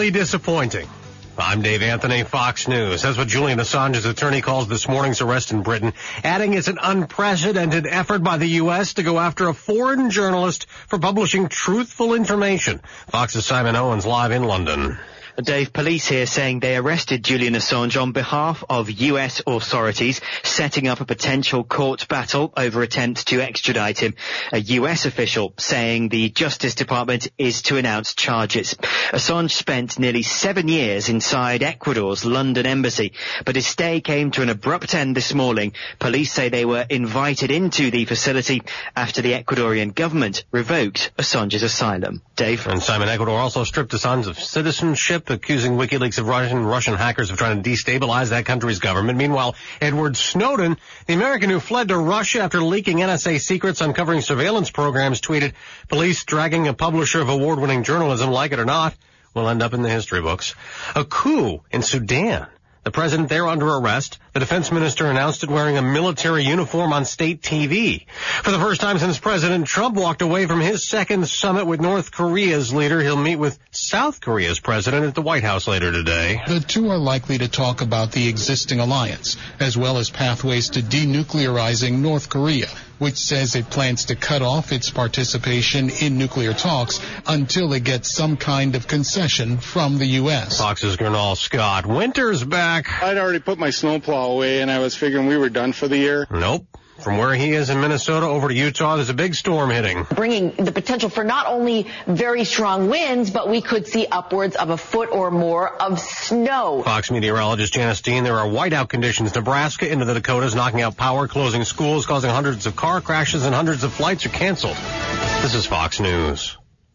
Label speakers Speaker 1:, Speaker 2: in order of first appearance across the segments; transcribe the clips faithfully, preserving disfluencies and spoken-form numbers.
Speaker 1: Utterly disappointing. I'm Dave Anthony, Fox News. That's what Julian Assange's attorney calls this morning's arrest in Britain, adding it's an unprecedented effort by the U S to go after a foreign journalist for publishing truthful information. Fox's Simon Owens live in London.
Speaker 2: Dave, police here saying they arrested Julian Assange on behalf of U S authorities, setting up a potential court battle over attempts to extradite him. A U S official saying the Justice Department is to announce charges. Assange spent nearly seven years inside Ecuador's London embassy, but his stay came to an abrupt end this morning. Police say they were invited into the facility after the Ecuadorian government revoked Assange's asylum. Dave?
Speaker 1: And Simon, Ecuador also stripped Assange of citizenship, accusing WikiLeaks of Russian, Russian hackers of trying to destabilize that country's government. Meanwhile, Edward Snowden, the American who fled to Russia after leaking N S A secrets uncovering surveillance programs, tweeted, "Police dragging a publisher of award-winning journalism, like it or not, will end up in the history books." A coup in Sudan. The president there under arrest. The defense minister announced it wearing a military uniform on state T V. For the first time since President Trump walked away from his second summit with North Korea's leader, he'll meet with South Korea's president at the White House later today.
Speaker 3: The two are likely to talk about the existing alliance, as well as pathways to denuclearizing North Korea, which says it plans to cut off its participation in nuclear talks until it gets some kind of concession from the U S.
Speaker 1: Fox's Gernal Scott. Winter's back.
Speaker 4: I'd already put my snowplow away, and I was figuring we were done for the year.
Speaker 1: Nope. From where he is in Minnesota over to Utah, there's a big storm hitting.
Speaker 5: Bringing the potential for not only very strong winds, but we could see upwards of a foot or more of snow.
Speaker 1: Fox meteorologist Janice Dean, there are whiteout conditions. Nebraska into the Dakotas, knocking out power, closing schools, causing hundreds of car crashes, and hundreds of flights are canceled. This is Fox News.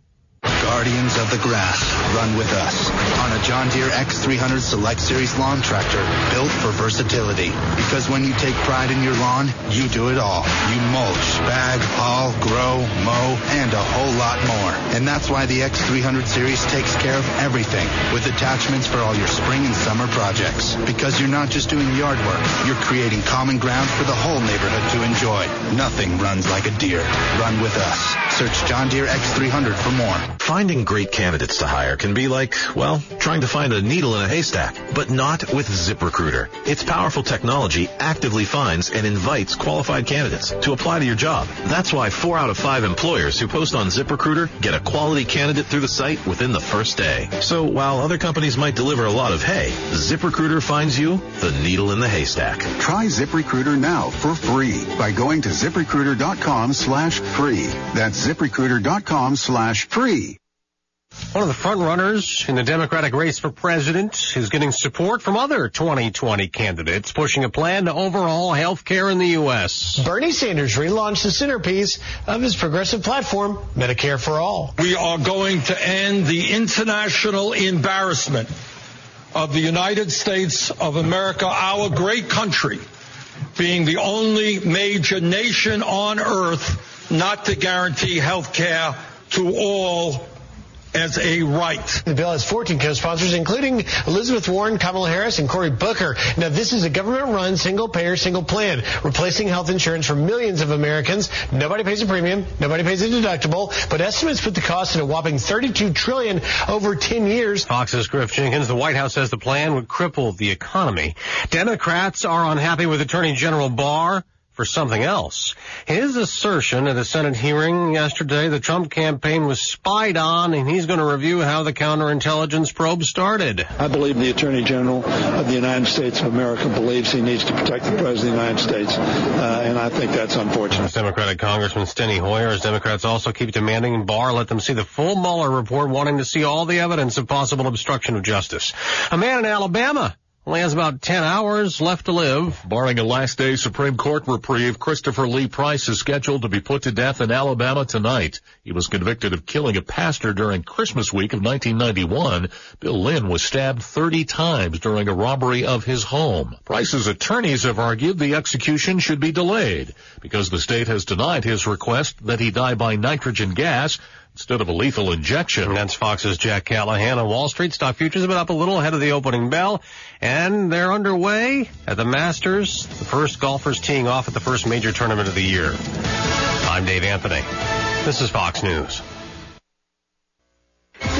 Speaker 6: Guardians of the Grass, run with us on a John Deere X three hundred Select Series lawn tractor built for versatility. Because when you take pride in your lawn, you do it all. You mulch, bag, haul, grow, mow, and a whole lot more. And that's why the X three hundred Series takes care of everything with attachments for all your spring and summer projects. Because you're not just doing yard work, you're creating common ground for the whole neighborhood to enjoy. Nothing runs like a Deere. Run with us. Search John Deere X three hundred for more.
Speaker 7: Finding great candidates to hire can be like, well, trying to find a needle in a haystack, but not with ZipRecruiter. Its powerful technology actively finds and invites qualified candidates to apply to your job. That's why four out of five employers who post on ZipRecruiter get a quality candidate through the site within the first day. So while other companies might deliver a lot of hay, ZipRecruiter finds you the needle in the haystack.
Speaker 8: Try ZipRecruiter now for free by going to ZipRecruiter.com slash free. That's ZipRecruiter.com slash free.
Speaker 1: One of the front runners in the Democratic race for president is getting support from other twenty twenty candidates, pushing a plan to overhaul health care in the U S.
Speaker 9: Bernie Sanders relaunched the centerpiece of his progressive platform, Medicare for All.
Speaker 10: We are going to end the international embarrassment of the United States of America, our great country, being the only major nation on earth not to guarantee health care to all as a right.
Speaker 9: The bill has fourteen co-sponsors, including Elizabeth Warren, Kamala Harris, and Cory Booker. Now, this is a government-run, single-payer, single plan, replacing health insurance for millions of Americans. Nobody pays a premium. Nobody pays a deductible. But estimates put the cost at a whopping thirty-two trillion dollars over ten years.
Speaker 1: Fox's Griff Jenkins. The White House says the plan would cripple the economy. Democrats are unhappy with Attorney General Barr for something else. His assertion at a Senate hearing yesterday, the Trump campaign was spied on, and he's going to review how the counterintelligence probe started.
Speaker 11: I believe the Attorney General of the United States of America believes he needs to protect the President of the United States, uh, and I think that's unfortunate.
Speaker 1: Democratic Congressman Steny Hoyer, as Democrats also keep demanding Barr let them see the full Mueller report, wanting to see all the evidence of possible obstruction of justice. A man in Alabama only has about ten hours left to live.
Speaker 12: Barring a last-day Supreme Court reprieve, Christopher Lee Price is scheduled to be put to death in Alabama tonight. He was convicted of killing a pastor during Christmas week of nineteen ninety-one. Bill Lynn was stabbed thirty times during a robbery of his home. Price's attorneys have argued the execution should be delayed because the state has denied his request that he die by nitrogen gas instead of a lethal injection.
Speaker 1: And that's Fox's Jack Callahan. On Wall Street, stock futures have been up a little ahead of the opening bell, and they're underway at the Masters, the first golfers teeing off at the first major tournament of the year. I'm Dave Anthony. This is Fox News.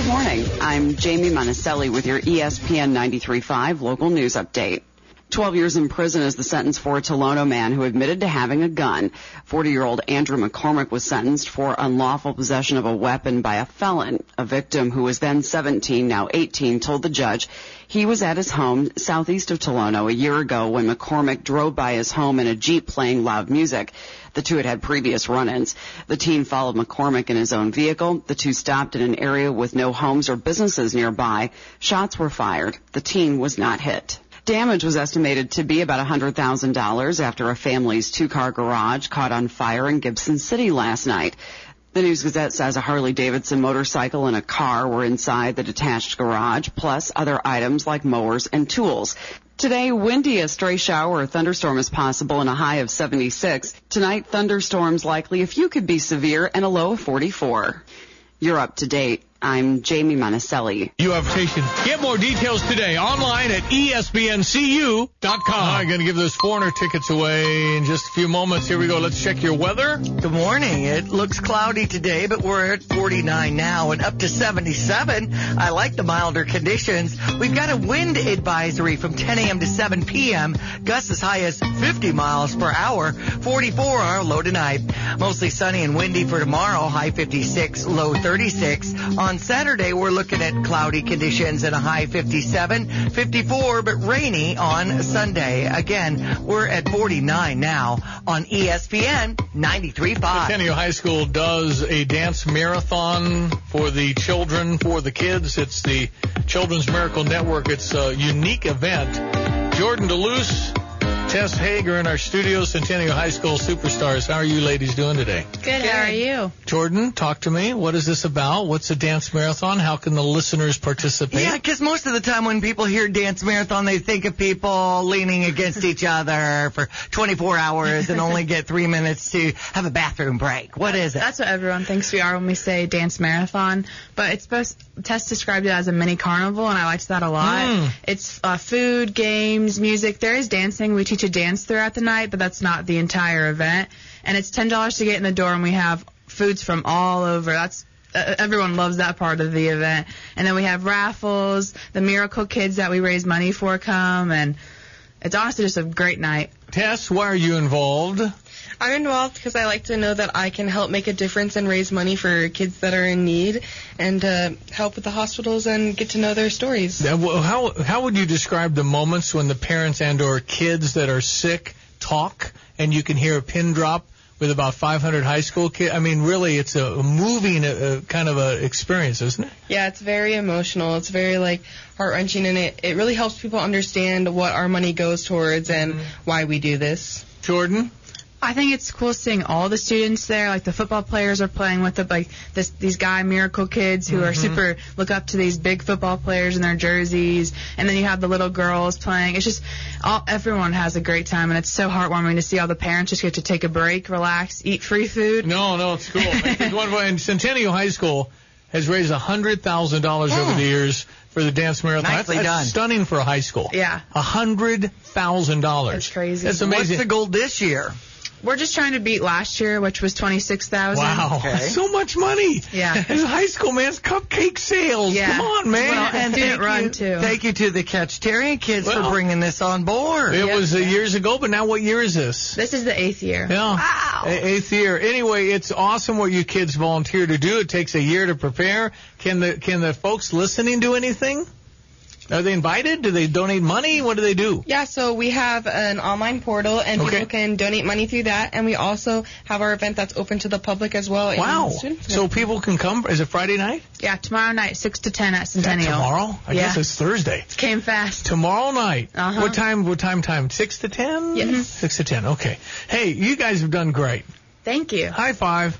Speaker 13: Good morning. I'm Jamie Monticelli with your E S P N ninety-three point five local news update. twelve years in prison is the sentence for a Tolono man who admitted to having a gun. forty-year-old Andrew McCormick was sentenced for unlawful possession of a weapon by a felon. A victim who was then seventeen, now eighteen, told the judge he was at his home southeast of Tolono a year ago when McCormick drove by his home in a Jeep playing loud music. The two had had previous run-ins. The teen followed McCormick in his own vehicle. The two stopped in an area with no homes or businesses nearby. Shots were fired. The teen was not hit. Damage was estimated to be about one hundred thousand dollars after a family's two-car garage caught on fire in Gibson City last night. The News-Gazette says a Harley-Davidson motorcycle and a car were inside the detached garage, plus other items like mowers and tools. Today, windy, a stray shower or thunderstorm is possible and a high of seventy-six. Tonight, thunderstorms likely, a few could be severe, and a low of forty-four. You're up to date. I'm Jamie Monticelli.
Speaker 14: You have taken. Get more details today online at E S P N C U dot com. I'm going to give those foreigner tickets away in just a few moments. Here we go. Let's check your weather.
Speaker 15: Good morning. It looks cloudy today, but we're at forty-nine now and up to seventy-seven. I like the milder conditions. We've got a wind advisory from ten a.m. to seven p.m. Gusts as high as fifty miles per hour. forty-four our low tonight. Mostly sunny and windy for tomorrow. High fifty-six, low thirty-six. On Saturday, we're looking at cloudy conditions and a high fifty-seven, fifty-four, but rainy on Sunday. Again, we're at forty-nine now on E S P N ninety-three point five.
Speaker 14: Centennial High School does a dance marathon for the children, for the kids. It's the Children's Miracle Network. It's a unique event. Jordan DeLuce, Tess Haig are in our studio, Centennial High School superstars. How are you ladies doing today?
Speaker 16: Good. How are you?
Speaker 14: Jordan, talk to me. What is this about? What's a dance marathon? How can the listeners participate?
Speaker 15: Yeah, because most of the time when people hear dance marathon, they think of people leaning against each other for twenty-four hours and only get three minutes to have a bathroom break. What is it?
Speaker 16: That's what everyone thinks we are when we say dance marathon. But it's supposed, Tess described it as a mini carnival, and I liked that a lot. Mm. It's uh, food, games, music. There is dancing. We teach a dance throughout the night, but that's not the entire event. And it's ten dollars to get in the door, and we have foods from all over. That's uh, everyone loves that part of the event. And then we have raffles. The Miracle Kids that we raise money for come, and it's honestly just a great night.
Speaker 14: Tess, why are you involved?
Speaker 17: I'm involved because I like to know that I can help make a difference and raise money for kids that are in need, and uh, help with the hospitals and get to know their stories.
Speaker 14: How how would you describe the moments when the parents and or kids that are sick talk, and you can hear a pin drop with about five hundred high school kids? I mean, really, it's a moving uh, kind of a experience, isn't it?
Speaker 17: Yeah, it's very emotional. It's very, like, heart-wrenching, and it, it really helps people understand what our money goes towards and mm-hmm. why we do this.
Speaker 14: Jordan?
Speaker 16: I think it's cool seeing all the students there. Like the football players are playing with the, like this, these guy Miracle Kids who mm-hmm. are super look up to these big football players in their jerseys, and then you have the little girls playing. It's just all everyone has a great time, and it's so heartwarming to see all the parents just get to take a break, relax, eat free food.
Speaker 14: No, no, it's cool. And Centennial High School has raised one hundred thousand dollars oh. over the years for the dance marathon.
Speaker 15: Nicely
Speaker 14: that's, that's
Speaker 15: done.
Speaker 14: Stunning for a high school.
Speaker 16: Yeah.
Speaker 14: one hundred thousand dollars.
Speaker 16: That's crazy.
Speaker 14: That's amazing.
Speaker 15: What's the goal this year?
Speaker 16: We're just trying to beat last year, which was twenty-six thousand dollars.
Speaker 14: Wow, okay. So much money.
Speaker 16: Yeah.
Speaker 14: It's high school, man. It's cupcake sales.
Speaker 16: Yeah.
Speaker 14: Come on, man.
Speaker 16: Well, and student run,
Speaker 15: you,
Speaker 16: too.
Speaker 15: Thank you to the Catchtarian kids
Speaker 14: well,
Speaker 15: for bringing this on board.
Speaker 14: It
Speaker 16: yep.
Speaker 14: was uh, years ago, but now what year is this?
Speaker 16: This is the eighth year.
Speaker 14: Yeah.
Speaker 15: Wow.
Speaker 14: Eighth year. Anyway, it's awesome what you kids volunteer to do. It takes a year to prepare. Can the can the folks listening do anything? Are they invited? Do they donate money? What do they do?
Speaker 17: Yeah, so we have an online portal, and
Speaker 14: okay.
Speaker 17: people can donate money through that. And we also have our event that's open to the public as well.
Speaker 14: Wow. So people can come. Is it Friday night?
Speaker 16: Yeah, tomorrow night, six to ten at Centennial.
Speaker 14: Tomorrow? I
Speaker 16: yeah.
Speaker 14: guess it's Thursday.
Speaker 16: It came fast.
Speaker 14: Tomorrow night.
Speaker 16: Uh-huh.
Speaker 14: What time? What time? Time? Six to ten?
Speaker 16: Yes.
Speaker 14: Six to ten. Okay. Hey, you guys have done great.
Speaker 16: Thank you.
Speaker 14: High five.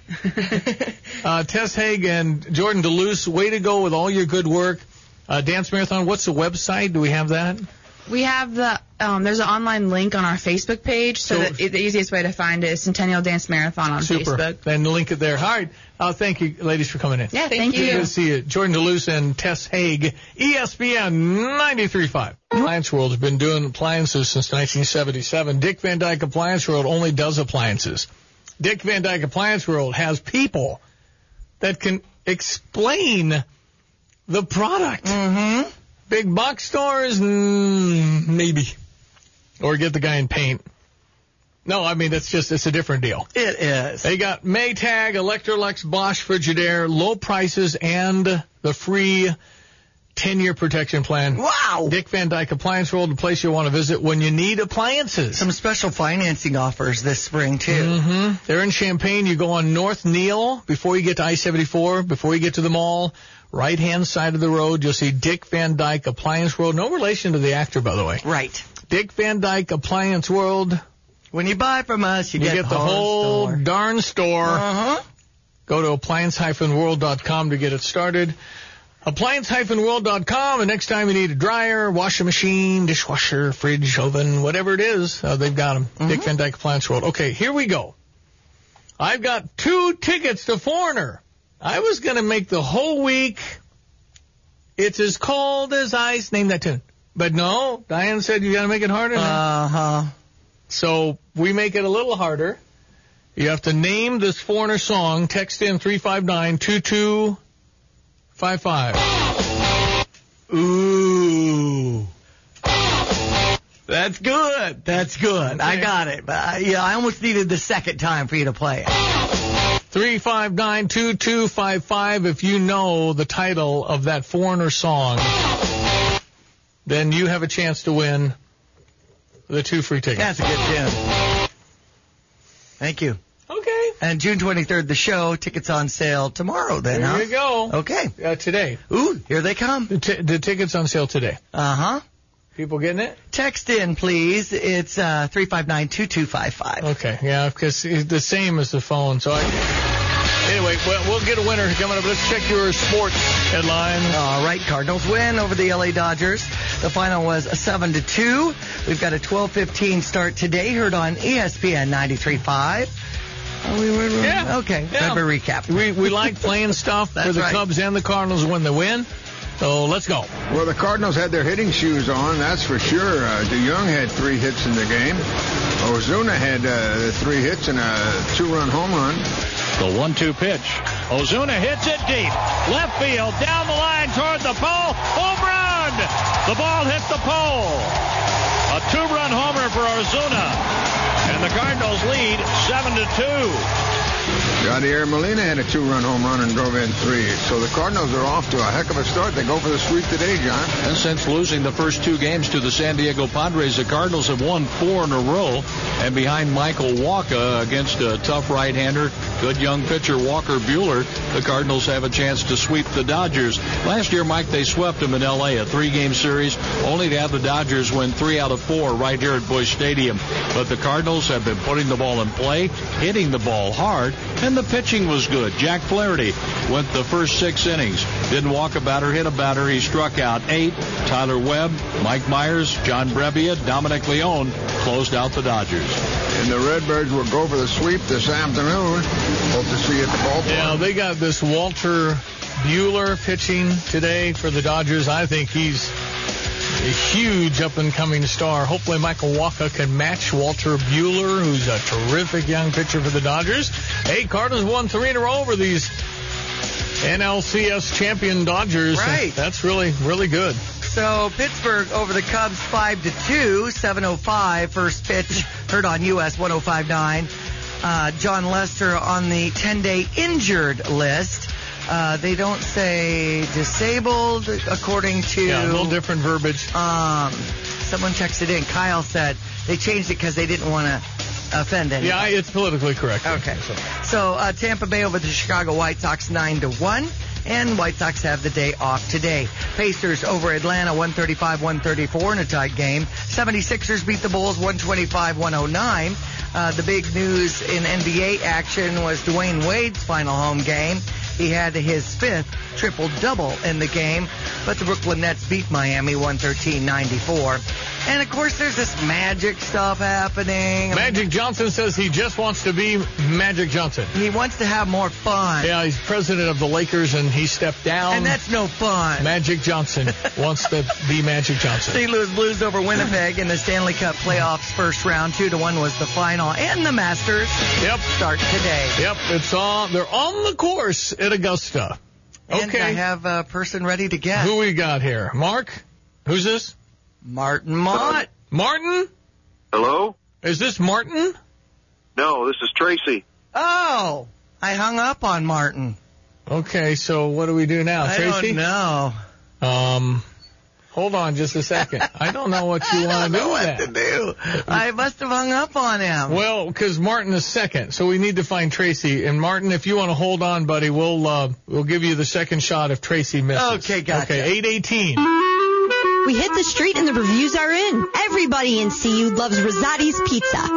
Speaker 14: uh, Tess Haig and Jordan DeLuce, way to go with all your good work. Uh, Dance Marathon, what's the website? Do we have that?
Speaker 16: We have the, um, there's an online link on our Facebook page, so, so the, the easiest way to find it is Centennial Dance Marathon on
Speaker 14: super.
Speaker 16: Facebook.
Speaker 14: Then link it there. All right. Uh, thank you, ladies, for coming in.
Speaker 16: Yeah, thank, thank you.
Speaker 14: Good to see you. Jordan DeLuce and Tess Haig, E S P N ninety-three point five. Appliance World has been doing appliances since nineteen seventy-seven. Dick Van Dyke Appliance World only does appliances. Dick Van Dyke Appliance World has people that can explain the product.
Speaker 15: Mm-hmm.
Speaker 14: Big box stores, mm, maybe. Or get the guy in paint. No, I mean, it's just, it's a different deal.
Speaker 15: It is.
Speaker 14: They got Maytag, Electrolux, Bosch, Frigidaire, low prices, and the free ten-year protection plan.
Speaker 15: Wow.
Speaker 14: Dick Van Dyke Appliance World, the place you want to visit when you need appliances.
Speaker 15: Some special financing offers this spring, too.
Speaker 14: Mm-hmm. They're in Champaign. You go on North Neal before you get to I seventy-four, before you get to the mall. Right-hand side of the road, you'll see Dick Van Dyke Appliance World. No relation to the actor, by the way.
Speaker 15: Right.
Speaker 14: Dick Van Dyke Appliance World.
Speaker 15: When you buy from us, you,
Speaker 14: you
Speaker 15: get,
Speaker 14: get the whole
Speaker 15: store.
Speaker 14: darn store.
Speaker 15: Uh-huh.
Speaker 14: Go to appliance dash world dot com to get it started. appliance dash world dot com, and next time you need a dryer, washing machine, dishwasher, fridge, oven, whatever it is, uh, they've got them. Mm-hmm. Dick Van Dyke Appliance World. Okay, here we go. I've got two tickets to Foreigner. I was going to make the whole week It's As Cold as Ice. Name that tune. But no, Diane said you got to make it harder.
Speaker 15: Uh-huh.
Speaker 14: So we make it a little harder. You have to name this Foreigner song. Text in three five nine, two two five five. Ooh.
Speaker 15: That's good. That's good. Okay. I got it. But I, yeah, I almost needed the second time for you to play it.
Speaker 14: three five nine, two two five five. If you know the title of that Foreigner song, then you have a chance to win the two free tickets.
Speaker 15: That's a good tune. Thank you.
Speaker 14: Okay.
Speaker 15: And June twenty-third, the show. Tickets on sale tomorrow then,
Speaker 14: there
Speaker 15: huh?
Speaker 14: There you go.
Speaker 15: Okay.
Speaker 14: Uh, today.
Speaker 15: Ooh, here they come.
Speaker 14: The, t- the tickets on sale today.
Speaker 15: Uh-huh.
Speaker 14: People getting it?
Speaker 15: Text in, please. It's uh, three five nine, two two five five.
Speaker 14: Okay, yeah, because it's the same as the phone. So I, anyway, well, we'll get a winner coming up. Let's check your sports headlines.
Speaker 15: All right, Cardinals win over the L A Dodgers. The final was a seven to two. We've got a twelve fifteen start today, heard on E S P N ninety-three point five. Oh, we were,
Speaker 14: yeah.
Speaker 15: Okay,
Speaker 14: yeah.
Speaker 15: Let me recap.
Speaker 14: We we like playing stuff for the
Speaker 15: right.
Speaker 14: Cubs and the Cardinals when they win. So let's go.
Speaker 18: Well, the Cardinals had their hitting shoes on, that's for sure. Uh, DeYoung had three hits in the game. Ozuna had uh, three hits and a two-run home run.
Speaker 19: The one two pitch. Ozuna hits it deep. Left field, down the line toward the pole. Home run! The ball hit the pole. A two-run homer for Ozuna. And the Cardinals lead seven to two.
Speaker 18: Yadier Molina had a two-run home run and drove in three. So the Cardinals are off to a heck of a start. They go for the sweep today, John.
Speaker 19: And since losing the first two games to the San Diego Padres, the Cardinals have won four in a row. And behind Michael Wacha against a tough right-hander, good young pitcher Walker Buehler, the Cardinals have a chance to sweep the Dodgers. Last year, Mike, they swept them in L A, a three-game series, only to have the Dodgers win three out of four right here at Busch Stadium. But the Cardinals have been putting the ball in play, hitting the ball hard, and the pitching was good. Jack Flaherty went the first six innings. Didn't walk a batter, hit a batter. He struck out eight. Tyler Webb, Mike Myers, John Brebbia, Dominic Leone closed out the Dodgers.
Speaker 18: And the Redbirds will go for the sweep this afternoon. Hope to see you at the ballpark.
Speaker 14: Yeah, they got this Walter Buehler pitching today for the Dodgers. I think he's a huge up-and-coming star. Hopefully Michael Wacha can match Walter Buehler, who's a terrific young pitcher for the Dodgers. Hey, Cardinals won three in a row over these N L C S champion Dodgers.
Speaker 15: Right.
Speaker 14: That's really, really good.
Speaker 15: So Pittsburgh over the Cubs five to two, seven oh five, first pitch, heard on U S one oh five point nine. Uh, John Lester on the ten-day injured list. Uh, they don't say disabled, according to...
Speaker 14: Yeah, a little different verbiage.
Speaker 15: Um, someone texted in. Kyle said they changed it because they didn't want to offend anyone.
Speaker 14: Yeah, it's politically correct.
Speaker 15: Okay. So uh, Tampa Bay over the Chicago White Sox nine to one. And White Sox have the day off today. Pacers over Atlanta one thirty-five one thirty-four in a tight game. seventy-sixers beat the Bulls one twenty-five one oh nine. Uh, the big news in N B A action was Dwayne Wade's final home game. He had his fifth triple-double in the game, but the Brooklyn Nets beat Miami one thirteen ninety-four. And, of course, there's this Magic stuff happening.
Speaker 14: Magic Johnson says he just wants to be Magic Johnson.
Speaker 15: He wants to have more fun.
Speaker 14: Yeah, he's president of the Lakers, and he stepped down.
Speaker 15: And that's no fun.
Speaker 14: Magic Johnson wants to be Magic Johnson.
Speaker 15: Saint Louis Blues over Winnipeg in the Stanley Cup playoffs first round. Two to one was the final. And the Masters
Speaker 14: yep.
Speaker 15: start today.
Speaker 14: Yep, it's on. They're on the course at Augusta.
Speaker 15: And
Speaker 14: Okay.
Speaker 15: I have a person ready to guess.
Speaker 14: Who we got here? Mark? Who's this?
Speaker 15: Martin Mott.
Speaker 14: Martin?
Speaker 20: Hello?
Speaker 14: Is this Martin?
Speaker 20: No, this is Tracy.
Speaker 15: Oh, I hung up on Martin.
Speaker 14: Okay, so what do we do now,
Speaker 15: I
Speaker 14: Tracy?
Speaker 15: don't know.
Speaker 14: Um, hold on just a second. I don't know what you want to do with that.
Speaker 15: to do. I must have hung up on him.
Speaker 14: Well, because Martin is second, so we need to find Tracy. And Martin, if you want to hold on, buddy, we'll uh, we'll give you the second shot if Tracy misses.
Speaker 15: Okay, gotcha.
Speaker 14: Okay, eight eighteen.
Speaker 21: We hit the street and the reviews are in. Everybody in C U loves Rosati's Pizza.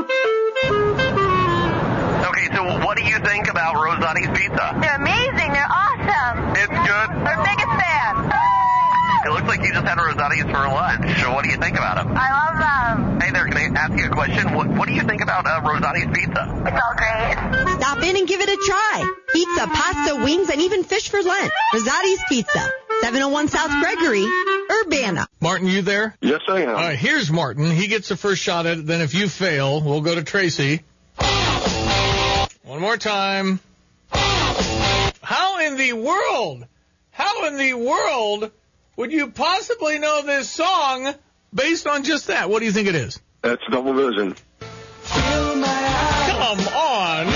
Speaker 22: Okay, so what do you think about Rosati's Pizza?
Speaker 23: They're amazing. They're awesome.
Speaker 22: It's good.
Speaker 23: They're biggest fan.
Speaker 22: It looks like you just had Rosati's for lunch. So what do you think about them?
Speaker 23: I love them.
Speaker 22: Hey there, can I ask you a question? What, what do you think about uh, Rosati's Pizza?
Speaker 23: It's all great.
Speaker 21: Stop in and give it a try. Pizza, pasta, wings, and even fish for Lent. Rosati's Pizza. seven oh one South Gregory, Urbana.
Speaker 14: Martin, you there?
Speaker 20: Yes, I am.
Speaker 14: All right, here's Martin. He gets the first shot at it. Then if you fail, we'll go to Tracy. One more time. How in the world, how in the world would you possibly know this song based on just that? What do you think it is?
Speaker 20: That's Double Vision.
Speaker 14: Come on.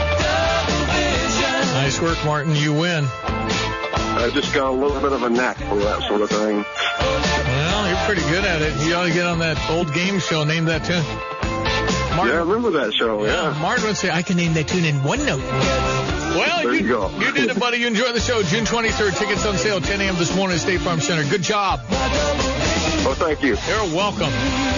Speaker 14: Nice work, Martin. You win.
Speaker 20: I just got a little bit of a knack for that sort of thing.
Speaker 14: Well, you're pretty good at it. You ought to get on that old game show. Name that tune. Martin,
Speaker 20: yeah, I remember that show, yeah.
Speaker 14: yeah. Martin would say, I can name that tune in one note. Well,
Speaker 20: there
Speaker 14: you,
Speaker 20: you go.
Speaker 14: You did it, buddy. You enjoyed the show. June twenty-third. Tickets on sale ten a.m. this morning at State Farm Center. Good job.
Speaker 20: Oh, thank you.
Speaker 14: You're welcome.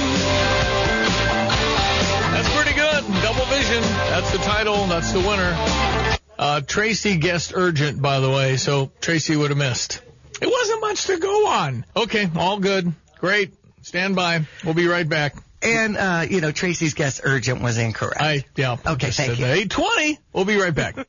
Speaker 14: That's pretty good. Double Vision. That's the title. That's the winner. Uh, Tracy guessed urgent, by the way, so Tracy would have missed. It wasn't much to go on. Okay, all good. Great. Stand by. We'll be right back.
Speaker 15: And, uh, you know, Tracy's guess urgent was incorrect.
Speaker 14: I, yeah.
Speaker 15: Okay, thank you.
Speaker 14: eight twenty. We'll be right back.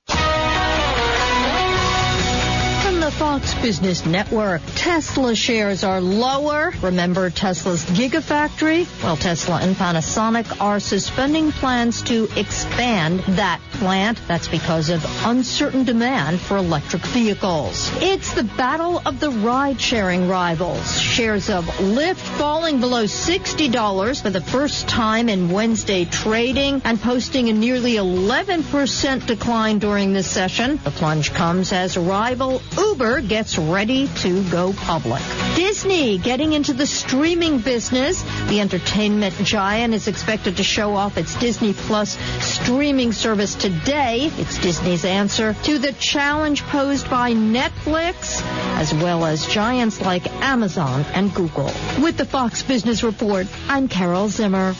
Speaker 24: From the Fox Business Network, Tesla shares are lower. Remember Tesla's Gigafactory? Well, Tesla and Panasonic are suspending plans to expand that plant. That's because of uncertain demand for electric vehicles. It's the battle of the ride-sharing rivals. Shares of Lyft falling below sixty dollars for the first time in Wednesday trading and posting a nearly eleven percent decline during this session. The plunge comes as rival Uber gets ready to go public. Disney getting into the streaming business. The entertainment giant is expected to show off its Disney Plus streaming service today. It's Disney's answer to the challenge posed by Netflix, as well as giants like Amazon and Google. With the Fox Business Report, I'm Carol Zimmer.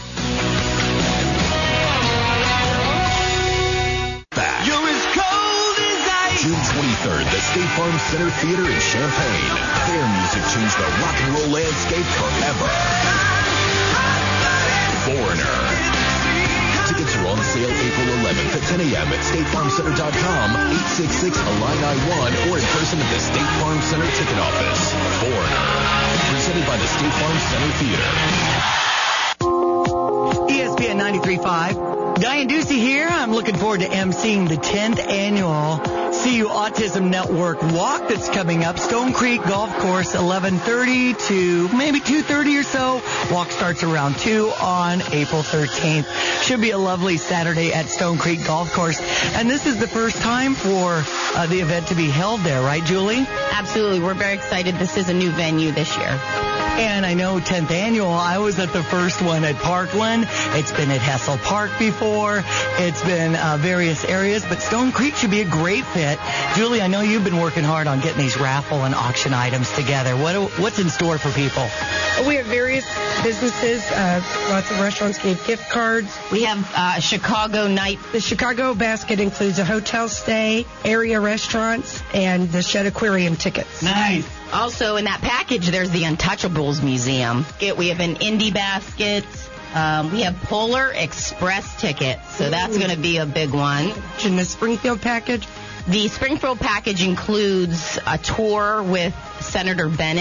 Speaker 25: June twenty-third, the State Farm Center Theater in Champaign. Their music changed the rock and roll landscape forever. Foreigner. Tickets are on sale April eleventh at ten a.m. at state farm center dot com, eight six six Illini one, or in person at the State Farm Center ticket office. Foreigner. Presented by the State Farm Center Theater.
Speaker 15: E S P N ninety-three point five. Diane Ducey here. I'm looking forward to emceeing the tenth annual C U Autism Network walk that's coming up. Stone Creek Golf Course, eleven thirty to maybe two thirty or so. Walk starts around two on April thirteenth. Should be a lovely Saturday at Stone Creek Golf Course. And this is the first time for uh, the event to be held there, right, Julie?
Speaker 26: Absolutely. We're very excited. This is a new venue this year.
Speaker 15: And I know tenth annual, I was at the first one at Parkland. It's been at Hessel Park before. It's been uh, various areas, but Stone Creek should be a great fit. Julie, I know you've been working hard on getting these raffle and auction items together. What What's in store for people?
Speaker 27: We have various businesses. Uh, lots of restaurants gave gift cards.
Speaker 26: We have uh, Chicago night.
Speaker 27: The Chicago basket includes a hotel stay, area restaurants, and the Shed Aquarium tickets.
Speaker 15: Nice.
Speaker 26: Also, in that package, there's the Untouchables Museum. We have an indie basket. Um, we have Polar Express tickets, so that's going to be a big one.
Speaker 27: In the Springfield package?
Speaker 26: The Springfield package includes a tour with Senator Bennett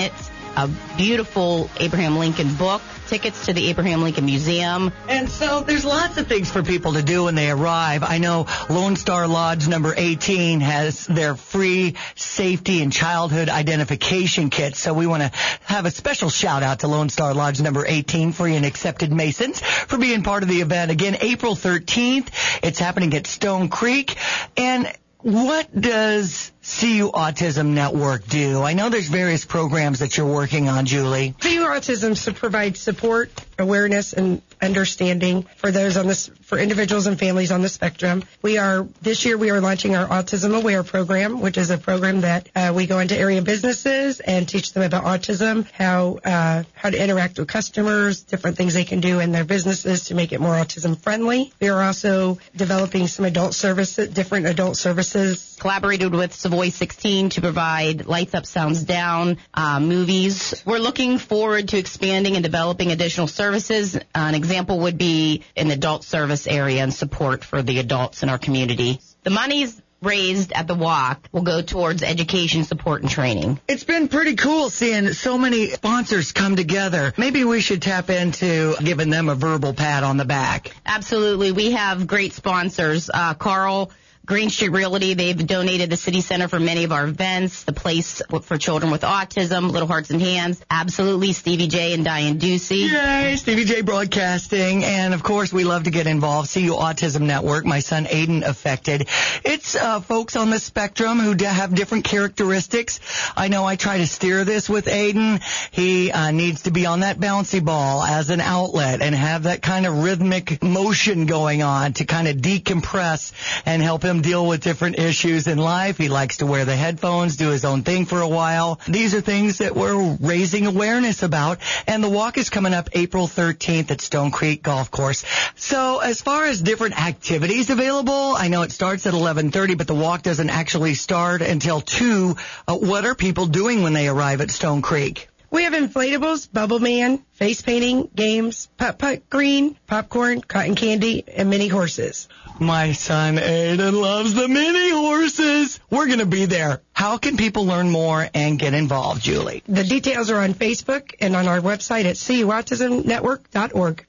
Speaker 26: a beautiful Abraham Lincoln book, tickets to the Abraham Lincoln Museum.
Speaker 15: And so there's lots of things for people to do when they arrive. I know Lone Star Lodge number eighteen has their free safety and childhood identification kits. So we want to have a special shout out to Lone Star Lodge number eighteen, free and accepted Masons, for being part of the event. Again, April thirteenth. It's happening at Stone Creek. And what does C U Autism Network do? I know there's various programs that you're working on, Julie.
Speaker 27: C U Autism to provide support, awareness, and understanding for those on this, for individuals and families on the spectrum. We are, this year we are launching our Autism Aware program, which is a program that uh, we go into area businesses and teach them about autism, how, uh, how to interact with customers, different things they can do in their businesses to make it more autism friendly. We are also developing some adult services, different adult services.
Speaker 26: Collaborated with Savoy sixteen to provide Lights Up, Sounds Down uh, movies. We're looking forward to expanding and developing additional services. Uh, an example would be in the adult service area and support for the adults in our community. The monies raised at the walk will go towards education, support, and training.
Speaker 15: It's been pretty cool seeing so many sponsors come together. Maybe we should tap into giving them a verbal pat on the back.
Speaker 26: Absolutely. We have great sponsors. Uh, Carl Green Street Realty, they've donated the City Center for many of our events, the Place for Children with Autism, Little Hearts and Hands, absolutely, Stevie J and Diane Ducey.
Speaker 15: Yay, Stevie J Broadcasting, and of course we love to get involved. C U Autism Network, my son Aiden affected. It's uh, folks on the spectrum who d- have different characteristics. I know I try to steer this with Aiden. He uh, needs to be on that bouncy ball as an outlet and have that kind of rhythmic motion going on to kind of decompress and help him deal with different issues in life. He likes to wear the headphones, do his own thing for a while. These are things that we're raising awareness about, and the walk is coming up April thirteenth at Stone Creek Golf Course. So as far as different activities available, I know it starts at eleven thirty, but the walk doesn't actually start until two. Uh, what are people doing when they arrive at Stone Creek?
Speaker 27: We have inflatables, Bubble Man, face painting, games, putt-putt green, popcorn, cotton candy, and mini horses.
Speaker 15: My son Aiden loves the mini horses. We're going to be there. How can people learn more and get involved, Julie?
Speaker 27: The details are on Facebook and on our website at c u autism network dot org.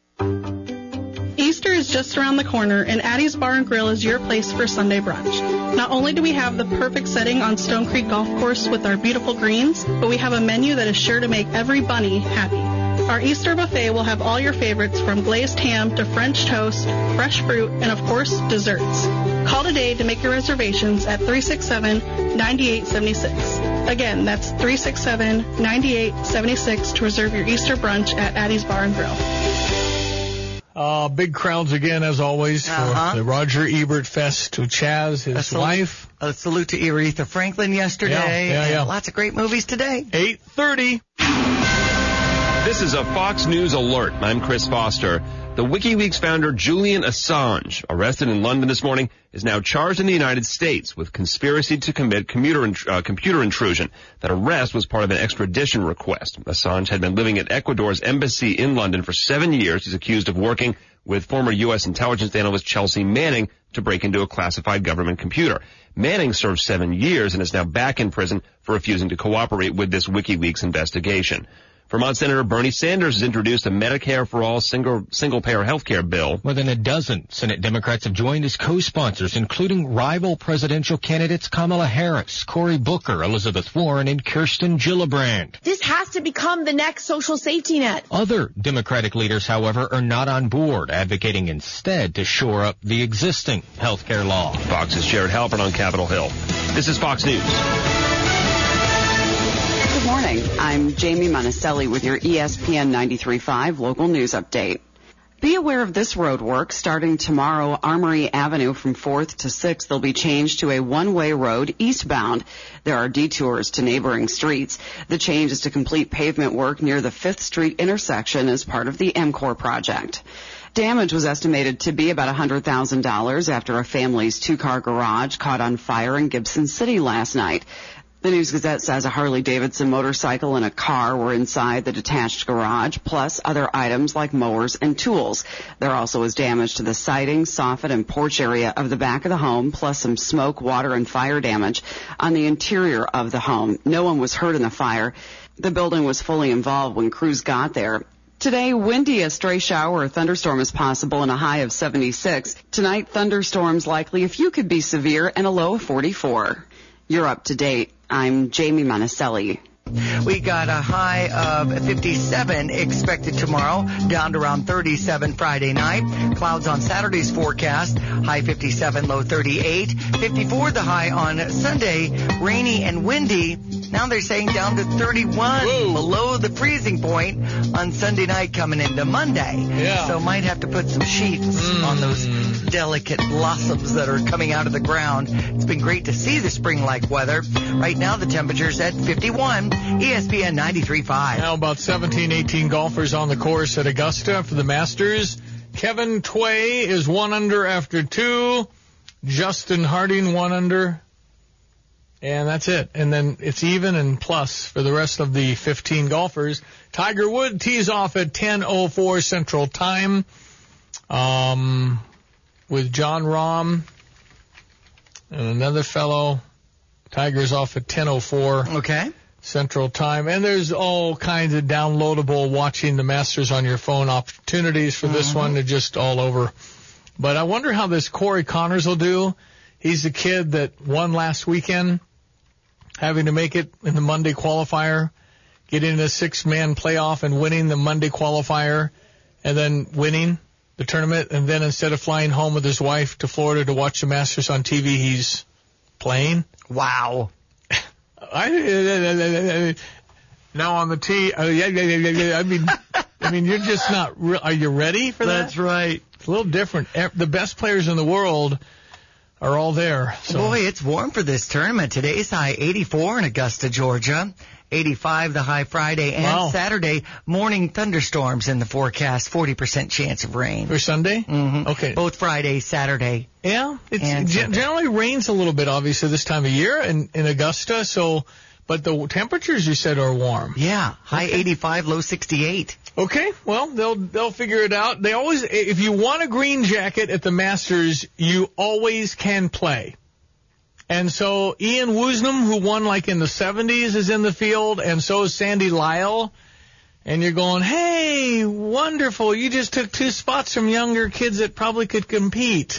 Speaker 2: Easter is just around the corner, and Addie's Bar and Grill is your place for Sunday brunch. Not only do we have the perfect setting on Stone Creek Golf Course with our beautiful greens, but we have a menu that is sure to make every bunny happy. Our Easter buffet will have all your favorites from glazed ham to French toast, fresh fruit, and of course, desserts. Call today to make your reservations at three six seven, nine eight seven six. Again, that's three six seven, nine eight seven six to reserve your Easter brunch at Addie's Bar and Grill.
Speaker 14: Uh, big crowds again, as always,
Speaker 15: uh-huh.
Speaker 14: for the Roger Ebert Fest to Chaz, his
Speaker 15: a salute,
Speaker 14: wife.
Speaker 15: A salute to Aretha Franklin yesterday.
Speaker 14: Yeah, yeah, yeah.
Speaker 15: Lots of great movies today.
Speaker 14: eight thirty.
Speaker 3: This is a Fox News alert. I'm Chris Foster. The WikiLeaks founder Julian Assange, arrested in London this morning, is now charged in the United States with conspiracy to commit computer, uh, computer intrusion. That arrest was part of an extradition request. Assange had been living at Ecuador's embassy in London for seven years. He's accused of working with former U S intelligence analyst Chelsea Manning to break into a classified government computer. Manning served seven years and is now back in prison for refusing to cooperate with this WikiLeaks investigation. Vermont Senator Bernie Sanders has introduced a Medicare for All single, single-payer health care bill.
Speaker 4: More than a dozen Senate Democrats have joined as co-sponsors, including rival presidential candidates Kamala Harris, Cory Booker, Elizabeth Warren, and Kirsten Gillibrand.
Speaker 5: This has to become the next social safety net.
Speaker 4: Other Democratic leaders, however, are not on board, advocating instead to shore up the existing health care law.
Speaker 3: Fox's Jared Halpern on Capitol Hill. This is Fox News.
Speaker 13: Good morning. I'm Jamie Monticelli with your E S P N ninety-three point five local news update. Be aware of this road work. Starting tomorrow, Armory Avenue from fourth to sixth will be changed to a one-way road eastbound. There are detours to neighboring streets. The change is to complete pavement work near the fifth Street intersection as part of the M CORE project. Damage was estimated to be about one hundred thousand dollars after a family's two-car garage caught on fire in Gibson City last night. The News-Gazette says a Harley-Davidson motorcycle and a car were inside the detached garage, plus other items like mowers and tools. There also was damage to the siding, soffit, and porch area of the back of the home, plus some smoke, water, and fire damage on the interior of the home. No one was hurt in the fire. The building was fully involved when crews got there. Today, windy, a stray shower or thunderstorm is possible and a high of seventy-six. Tonight, thunderstorms likely, a few could be severe, and a low of forty-four. You're up to date. I'm Jamie Monticelli.
Speaker 15: We got a high of fifty-seven expected tomorrow, down to around thirty-seven Friday night. Clouds on Saturday's forecast, high fifty-seven, low thirty-eight. fifty-four the high on Sunday, rainy and windy. Now they're saying down to thirty-one, Whoa. below the freezing point on Sunday night coming into Monday.
Speaker 14: Yeah.
Speaker 15: So might have to put some sheets mm. on those delicate blossoms that are coming out of the ground. It's been great to see the spring-like weather. Right now the temperature's at fifty-one. E S P N ninety-three point five.
Speaker 14: Now about seventeen, eighteen golfers on the course at Augusta for the Masters. Kevin Tway is one under after two. Justin Harding one under. And that's it. And then it's even and plus for the rest of the fifteen golfers. Tiger Woods tees off at ten oh four Central Time um, with John Rahm and another fellow. Tiger's off at ten oh four.
Speaker 15: Okay.
Speaker 14: Central Time. And there's all kinds of downloadable watching the Masters on your phone opportunities for this mm-hmm. one. They're just all over. But I wonder how this Corey Connors will do. He's the kid that won last weekend, having to make it in the Monday qualifier, getting in a six-man playoff and winning the Monday qualifier, and then winning the tournament. And then instead of flying home with his wife to Florida to watch the Masters on T V, he's playing.
Speaker 15: Wow.
Speaker 14: I, now on the tee, uh, yeah, yeah, yeah, yeah, I mean, I mean, you're just not. Re- are you ready for that?
Speaker 15: That's right.
Speaker 14: It's a little different. The best players in the world are all there. So.
Speaker 15: Boy, it's warm for this tournament. Today's high eighty-four in Augusta, Georgia. eighty-five the high Friday and
Speaker 14: wow.
Speaker 15: Saturday. Morning thunderstorms in the forecast. forty percent chance of rain.
Speaker 14: For Sunday?
Speaker 15: Mm-hmm.
Speaker 14: Okay.
Speaker 15: Both Friday, Saturday.
Speaker 14: Yeah. It generally rains a little bit, obviously, this time of year in, in Augusta. So, but the temperatures you said are warm.
Speaker 15: Yeah. High okay. eighty-five, low sixty-eight.
Speaker 14: Okay. Well, they'll they'll figure it out. They always, if you want a green jacket at the Masters, you always can play. And so Ian Woosnam, who won like in the seventies, is in the field, and so is Sandy Lyle. And you're going, hey, wonderful, you just took two spots from younger kids that probably could compete.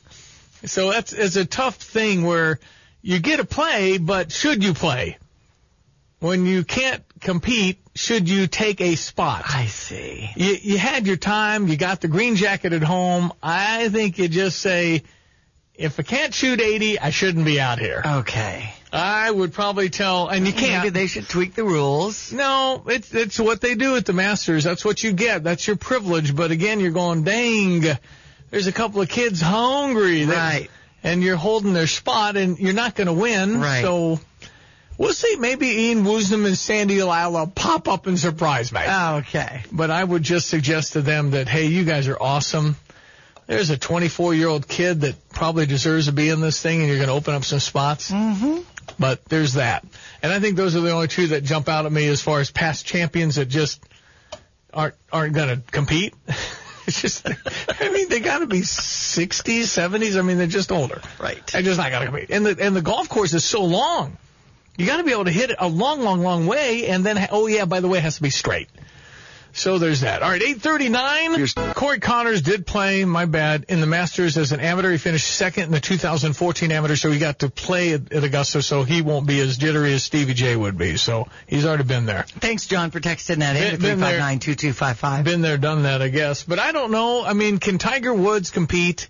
Speaker 14: So that's it's a tough thing where you get to play, but should you play? When you can't compete, should you take a spot?
Speaker 15: I see.
Speaker 14: You, you had your time, you got the green jacket at home. I think you just say, if I can't shoot eighty, I shouldn't be out here.
Speaker 15: Okay.
Speaker 14: I would probably tell, and you can't.
Speaker 15: Maybe they should tweak the rules.
Speaker 14: No, it's it's what they do at the Masters. That's what you get. That's your privilege. But again, you're going, dang, there's a couple of kids hungry.
Speaker 15: Right.
Speaker 14: And you're holding their spot, and you're not going to win.
Speaker 15: Right.
Speaker 14: So we'll see. Maybe Ian Woosnam and Sandy Lyle will pop up and surprise me.
Speaker 15: Okay.
Speaker 14: But I would just suggest to them that, hey, you guys are awesome. There's a twenty-four-year-old kid that probably deserves to be in this thing, and you're going to open up some spots.
Speaker 15: Mm-hmm.
Speaker 14: But there's that. And I think those are the only two that jump out at me as far as past champions that just aren't aren't going to compete. It's just, I mean, they got to be sixties, seventies. I mean, they're just older.
Speaker 15: Right.
Speaker 14: They're just not going to compete. And the, and the golf course is so long. You got to be able to hit it a long, long, long way, and then, oh, yeah, by the way, it has to be straight. So there's that. All right, eight thirty-nine. Corey Connors did play, my bad, in the Masters as an amateur. He finished second in the two thousand fourteen amateur, so he got to play at, at Augusta, so he won't be as jittery as Stevie J would be. So he's already been there.
Speaker 15: Thanks, John, for texting that in to three five nine, two two five five.
Speaker 14: Been there, done that, I guess. But I don't know. I mean, can Tiger Woods compete?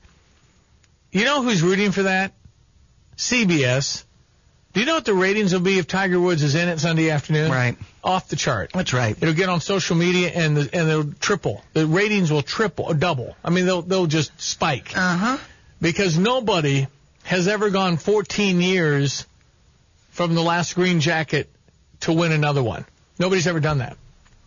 Speaker 14: You know who's rooting for that? C B S. Do you know what the ratings will be if Tiger Woods is in it Sunday afternoon?
Speaker 15: Right.
Speaker 14: Off the chart.
Speaker 15: That's right.
Speaker 14: It'll get on social media and the, and they'll triple. The ratings will triple or double. I mean, they'll they'll just spike.
Speaker 15: Uh-huh.
Speaker 14: Because nobody has ever gone fourteen years from the last green jacket to win another one. Nobody's ever done that.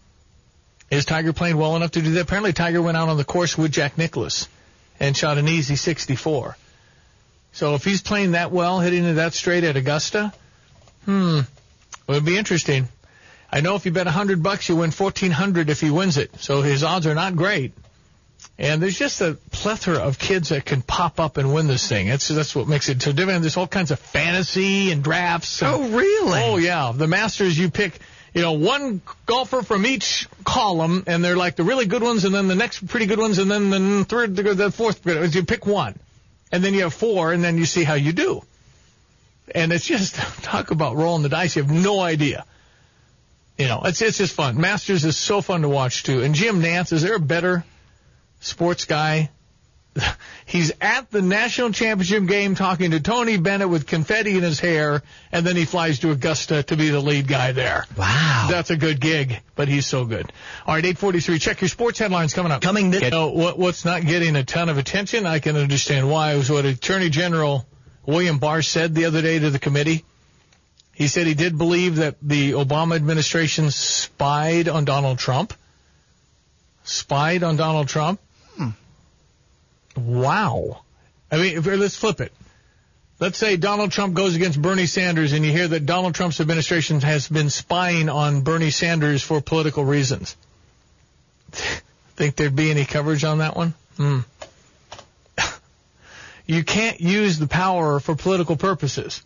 Speaker 14: Is Tiger playing well enough to do that? Apparently Tiger went out on the course with Jack Nicklaus and shot an easy sixty-four. So if he's playing that well, hitting it that straight at Augusta, Hmm. Well, it'd be interesting. I know if you bet a hundred bucks, you win fourteen hundred if he wins it. So his odds are not great. And there's just a plethora of kids that can pop up and win this thing. That's that's what makes it so different. There's all kinds of fantasy and drafts. And,
Speaker 15: oh, really?
Speaker 14: Oh, yeah. The Masters, you pick, you know, one golfer from each column, and they're like the really good ones, and then the next pretty good ones, and then the third, the fourth. You pick one, and then you have four, and then you see how you do. And it's just, talk about rolling the dice. You have no idea. You know, it's it's just fun. Masters is so fun to watch, too. And Jim Nantz, is there a better sports guy? He's at the national championship game talking to Tony Bennett with confetti in his hair, and then he flies to Augusta to be the lead guy there.
Speaker 15: Wow.
Speaker 14: That's a good gig, but he's so good. All right, eight forty-three. Check your sports headlines coming up.
Speaker 15: Coming this...
Speaker 14: You know, what, what's not getting a ton of attention, I can understand why. It was what Attorney General William Barr said the other day to the committee. He said he did believe that the Obama administration spied on Donald Trump. Spied on Donald Trump?
Speaker 15: Hmm.
Speaker 14: Wow. I mean, if, let's flip it. Let's say Donald Trump goes against Bernie Sanders, and you hear that Donald Trump's administration has been spying on Bernie Sanders for political reasons. Think there'd be any coverage on that one? Hmm. You can't use the power for political purposes.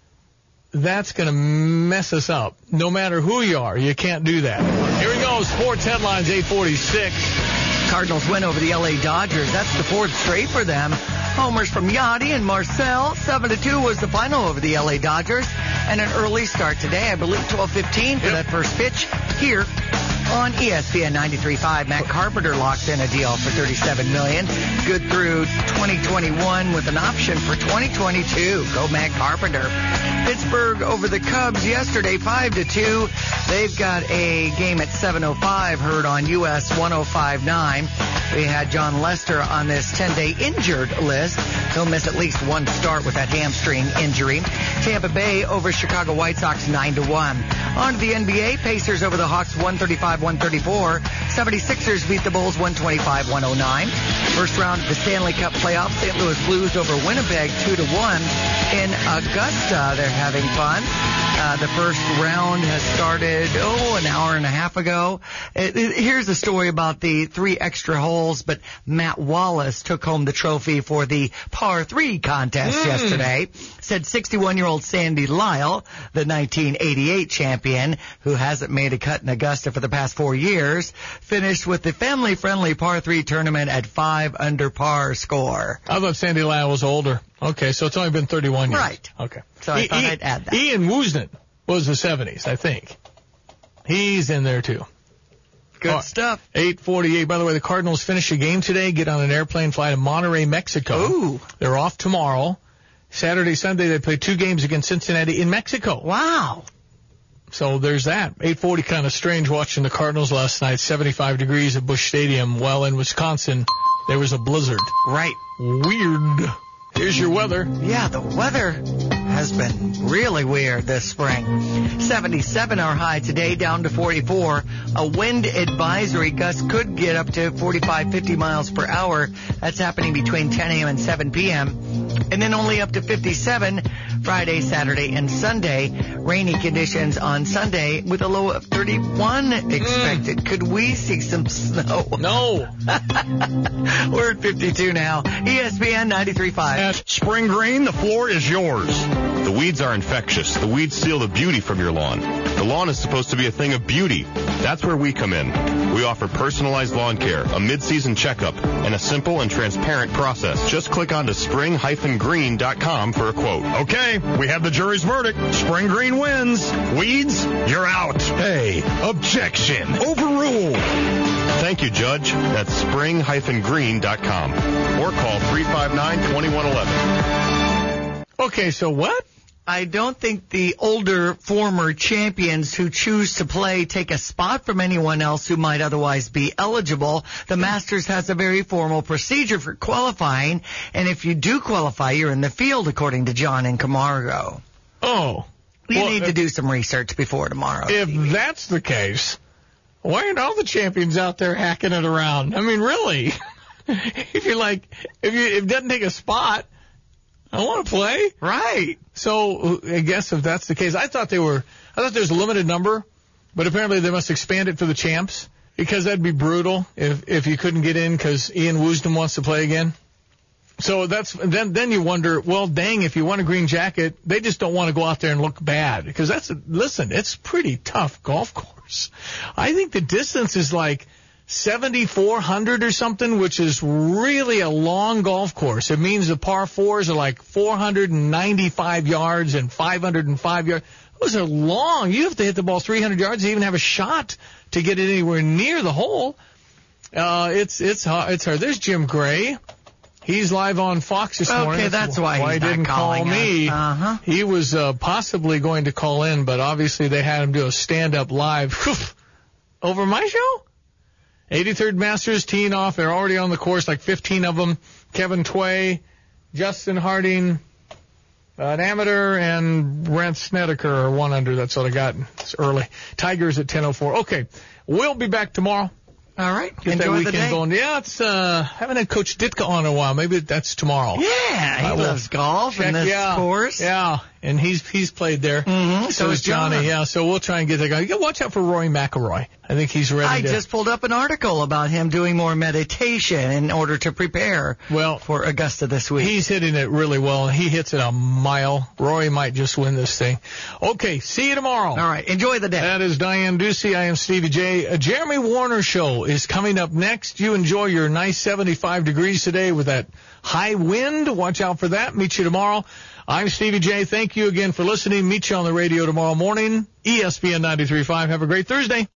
Speaker 14: That's going to mess us up. No matter who you are, you can't do that. Here we go. Sports headlines, eight forty-six.
Speaker 15: Cardinals win over the L A Dodgers. That's the fourth straight for them. Homers from Yachty and Marcel. seven to two was the final over the L A Dodgers. And an early start today, I believe twelve fifteen for yep. that first pitch here on E S P N ninety-three point five. Matt Carpenter locked in a deal for thirty-seven million dollars. Good through twenty twenty-one with an option for twenty twenty-two. Go Matt Carpenter. Pittsburgh over the Cubs yesterday, five to two. They've got a game at seven oh five heard on U S one oh five point nine. We had John Lester on this ten-day injured list. He'll miss at least one start with that hamstring injury. Tampa Bay over Chicago White Sox nine to one. On to the N B A, Pacers over the Hawks one thirty-five one thirty-four. seventy-sixers beat the Bulls one twenty-five one oh nine. First round of the Stanley Cup playoffs, Saint Louis Blues over Winnipeg two to one. In Augusta, they're having fun. Uh, the first round has started, oh, an hour and a half ago. It, it, here's a story about the three extra holes, but Matt Wallace took home the trophy for the par three contest mm. yesterday. Said sixty-one-year-old Sandy Lyle, the nineteen eighty-eight champion, who hasn't made a cut in Augusta for the past four years, finished with the family-friendly par three tournament at five under par score.
Speaker 14: I thought Sandy Lyle was older. Okay, so it's only been thirty-one years.
Speaker 15: Right.
Speaker 14: Okay.
Speaker 15: So I thought I'd add that.
Speaker 14: Ian Woosnam was the seventies, I think. He's in there, too.
Speaker 15: Good
Speaker 14: oh,
Speaker 15: stuff.
Speaker 14: eight forty-eight. By the way, the Cardinals finish a game today, get on an airplane, fly to Monterrey, Mexico.
Speaker 15: Ooh.
Speaker 14: They're off tomorrow. Saturday, Sunday, they play two games against Cincinnati in Mexico.
Speaker 15: Wow.
Speaker 14: So there's that. eight forty, kind of strange watching the Cardinals last night. seventy-five degrees at Busch Stadium. Well, in Wisconsin, there was a blizzard.
Speaker 15: Right.
Speaker 14: Weird. Here's your weather.
Speaker 15: Yeah, the weather has been really weird this spring. seventy-seven our high today, down to forty-four. A wind advisory. Gusts could get up to forty-five, fifty miles per hour. That's happening between ten a.m. and seven p.m. And then only up to fifty-seven Friday, Saturday, and Sunday. Rainy conditions on Sunday with a low of thirty-one expected. Mm. Could we see some snow?
Speaker 14: No.
Speaker 15: We're at fifty-two now. E S P N ninety-three point five.
Speaker 6: At Spring Green, the floor is yours. The weeds are infectious. The weeds steal the beauty from your lawn. The lawn is supposed to be a thing of beauty. That's where we come in. We offer personalized lawn care, a mid-season checkup, and a simple and transparent process. Just click on to spring green dot com for a quote. Okay, we have the jury's verdict. Spring Green wins. Weeds, you're out. Hey, objection. Overruled. Thank you, Judge. That's spring green dot com. Or call three five nine, two one one one.
Speaker 14: Okay, so what?
Speaker 15: I don't think the older former champions who choose to play take a spot from anyone else who might otherwise be eligible. The Masters has a very formal procedure for qualifying, and if you do qualify, you're in the field, according to John and Camargo.
Speaker 14: Oh.
Speaker 15: You
Speaker 14: well,
Speaker 15: need
Speaker 14: if,
Speaker 15: to do some research before tomorrow.
Speaker 14: If T V. That's the case, why aren't all the champions out there hacking it around? I mean, really? If you're like, if you if it doesn't take a spot, I want to play.
Speaker 15: Right.
Speaker 14: So I guess if that's the case, I thought they were, I thought there was a limited number, but apparently they must expand it for the champs because that'd be brutal if, if you couldn't get in because Ian Woosnam wants to play again. So that's, then, then you wonder, well, dang, if you want a green jacket, they just don't want to go out there and look bad because that's, a, listen, it's pretty tough golf course. I think the distance is like seventy-four hundred or something, which is really a long golf course. It means the par fours are like four hundred ninety-five yards and five hundred five yards. Those are long. You have to hit the ball three hundred yards to even have a shot to get it anywhere near the hole. Uh, it's, it's hard. It's hard. There's Jim Gray. He's live on Fox this
Speaker 15: okay,
Speaker 14: morning.
Speaker 15: Okay, that's why,
Speaker 14: why
Speaker 15: he's
Speaker 14: he didn't
Speaker 15: not
Speaker 14: call
Speaker 15: calling
Speaker 14: me.
Speaker 15: Uh-huh.
Speaker 14: He was uh, possibly going to call in, but obviously they had him do a stand-up live over my show. eighty-third Masters teeing off. They're already on the course, like fifteen of them. Kevin Tway, Justin Harding, an amateur, and Brent Snedeker are one under. That's all I got. It's early. Tigers at ten oh four. Okay, we'll be back tomorrow.
Speaker 15: All right.
Speaker 14: Get
Speaker 15: Enjoy
Speaker 14: that
Speaker 15: the
Speaker 14: weekend
Speaker 15: day.
Speaker 14: going. Yeah, it's, uh, haven't had Coach Ditka on in a while. Maybe that's tomorrow.
Speaker 15: Yeah, he
Speaker 14: I
Speaker 15: loves golf
Speaker 14: check,
Speaker 15: and this
Speaker 14: yeah,
Speaker 15: course.
Speaker 14: Yeah, and he's he's played there.
Speaker 15: Mm-hmm.
Speaker 14: So,
Speaker 15: So
Speaker 14: is
Speaker 15: is John.
Speaker 14: Johnny. Yeah, so we'll try and get that guy. Yeah, watch out for Rory McIlroy. I think he's ready
Speaker 15: I
Speaker 14: to.
Speaker 15: just pulled up an article about him doing more meditation in order to prepare
Speaker 14: well,
Speaker 15: for Augusta this week.
Speaker 14: He's hitting it really well. He hits it a mile. Rory might just win this thing. Okay, see you tomorrow. All
Speaker 15: right, enjoy the day.
Speaker 14: That is Diane Ducey. I am Stevie J. A Jeremy Warner show is coming up next. You enjoy your nice seventy-five degrees today with that high wind. Watch out for that. Meet you tomorrow. I'm Stevie J. Thank you again for listening. Meet you on the radio tomorrow morning. E S P N ninety-three point five. Have a great Thursday.